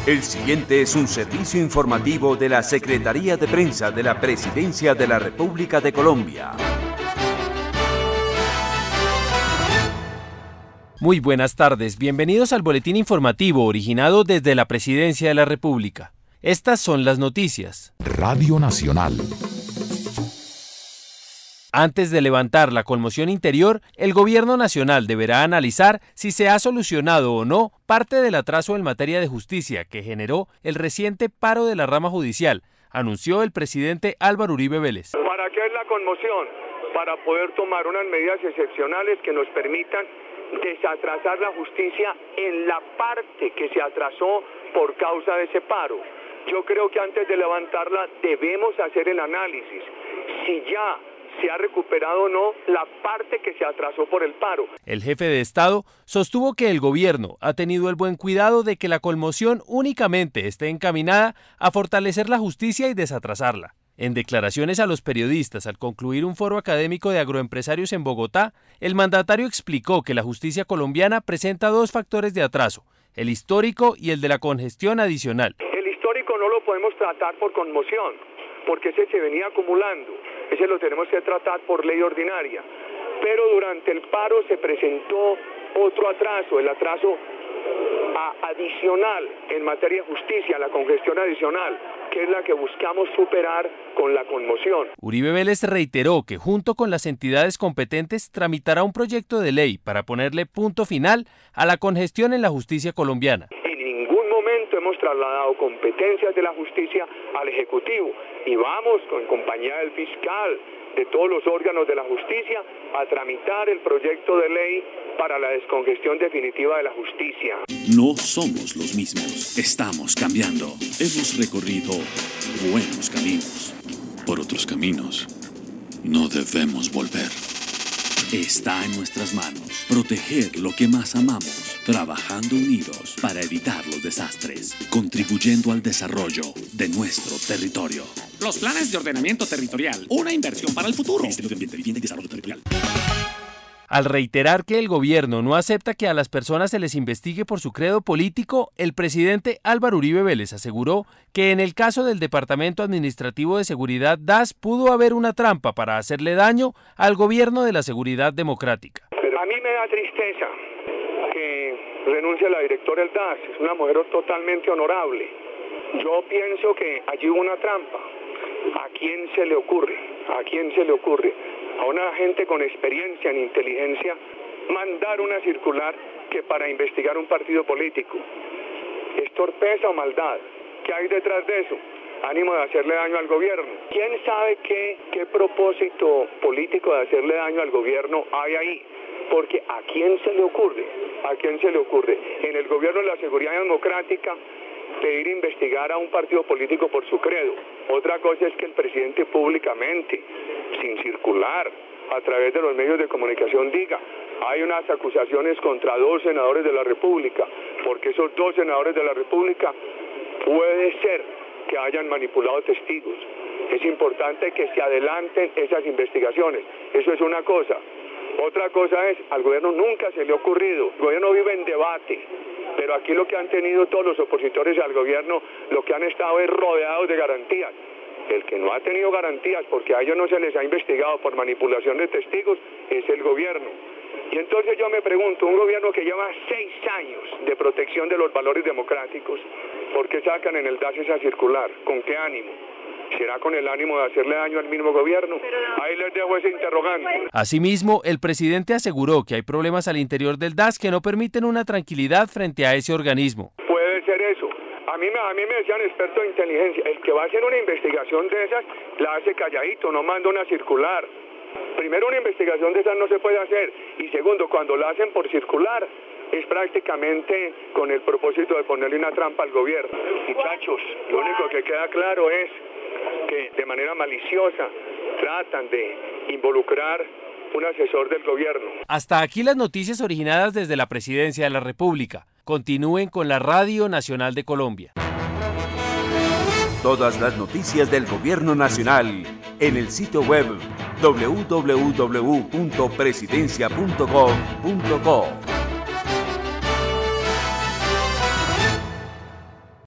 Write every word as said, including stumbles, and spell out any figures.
El siguiente es un servicio informativo de la Secretaría de Prensa de la Presidencia de la República de Colombia. Muy buenas tardes, bienvenidos al boletín informativo originado desde la Presidencia de la República. Estas son las noticias. Radio Nacional. Antes de levantar la conmoción interior, el Gobierno Nacional deberá analizar si se ha solucionado o no parte del atraso en materia de justicia que generó el reciente paro de la rama judicial, anunció el presidente Álvaro Uribe Vélez. ¿Para qué es la conmoción? Para poder tomar unas medidas excepcionales que nos permitan desatrasar la justicia en la parte que se atrasó por causa de ese paro. Yo creo que antes de levantarla debemos hacer el análisis. Si ya se ha recuperado o no la parte que se atrasó por el paro. El jefe de Estado sostuvo que el gobierno ha tenido el buen cuidado de que la conmoción únicamente esté encaminada a fortalecer la justicia y desatrasarla. En declaraciones a los periodistas al concluir un foro académico de agroempresarios en Bogotá, el mandatario explicó que la justicia colombiana presenta dos factores de atraso, el histórico y el de la congestión adicional. El histórico no lo podemos tratar por conmoción, porque ese se venía acumulando. Ese lo tenemos que tratar por ley ordinaria. Pero durante el paro se presentó otro atraso, el atraso a, adicional en materia de justicia, la congestión adicional, que es la que buscamos superar con la conmoción. Uribe Vélez reiteró que junto con las entidades competentes tramitará un proyecto de ley para ponerle punto final a la congestión en la justicia colombiana. En ningún momento hemos trasladado competencias de la justicia al Ejecutivo y vamos con compañía del fiscal, de todos los órganos de la justicia, a tramitar el proyecto de ley para la descongestión definitiva de la justicia. No somos los mismos, estamos cambiando. Hemos recorrido buenos caminos. Por otros caminos, no debemos volver. Está en nuestras manos proteger lo que más amamos, trabajando unidos para evitar los desastres, contribuyendo al desarrollo de nuestro territorio. Los planes de ordenamiento territorial, una inversión para el futuro. Ministerio de Ambiente, Vivienda y Desarrollo Territorial. Al reiterar que el gobierno no acepta que a las personas se les investigue por su credo político, el presidente Álvaro Uribe Vélez aseguró que en el caso del Departamento Administrativo de Seguridad D A S pudo haber una trampa para hacerle daño al gobierno de la seguridad democrática. Pero a mí me da tristeza que renuncie la directora del D A S, es una mujer totalmente honorable. Yo pienso que allí hubo una trampa. ¿A quién se le ocurre? ¿A quién se le ocurre? A una gente con experiencia en inteligencia mandar una circular que para investigar un partido político. ¿Es torpeza o maldad? ¿Qué hay detrás de eso? Ánimo de hacerle daño al gobierno. ¿Quién sabe qué, qué propósito político de hacerle daño al gobierno hay ahí? Porque ¿a quién se le ocurre? ¿A quién se le ocurre? En el gobierno de la seguridad democrática pedir investigar a un partido político por su credo. Otra cosa es que el presidente públicamente, sin circular, a través de los medios de comunicación diga, hay unas acusaciones contra dos senadores de la República, porque esos dos senadores de la República puede ser que hayan manipulado testigos. Es importante que se adelanten esas investigaciones. Eso es una cosa. Otra cosa es, al gobierno nunca se le ha ocurrido, el gobierno vive en debate, pero aquí lo que han tenido todos los opositores al gobierno, lo que han estado es rodeados de garantías. El que no ha tenido garantías, porque a ellos no se les ha investigado por manipulación de testigos, es el gobierno. Y entonces yo me pregunto, un gobierno que lleva seis años de protección de los valores democráticos, ¿por qué sacan en el D A S esa circular? ¿Con qué ánimo? ¿Será con el ánimo de hacerle daño al mismo gobierno? Ahí les dejo ese interrogante. Asimismo, el presidente aseguró que hay problemas al interior del D A S que no permiten una tranquilidad frente a ese organismo. Puede ser eso. A mí, a mí me decían expertos de inteligencia, el que va a hacer una investigación de esas, la hace calladito, no manda una circular. Primero, una investigación de esas no se puede hacer. Y segundo, cuando la hacen por circular, es prácticamente con el propósito de ponerle una trampa al gobierno. Muchachos, lo único que queda claro es que de manera maliciosa tratan de involucrar un asesor del gobierno. Hasta aquí las noticias originadas desde la Presidencia de la República. Continúen con la Radio Nacional de Colombia. Todas las noticias del Gobierno Nacional en el sitio web doble u doble u doble u punto presidencia punto gov punto co.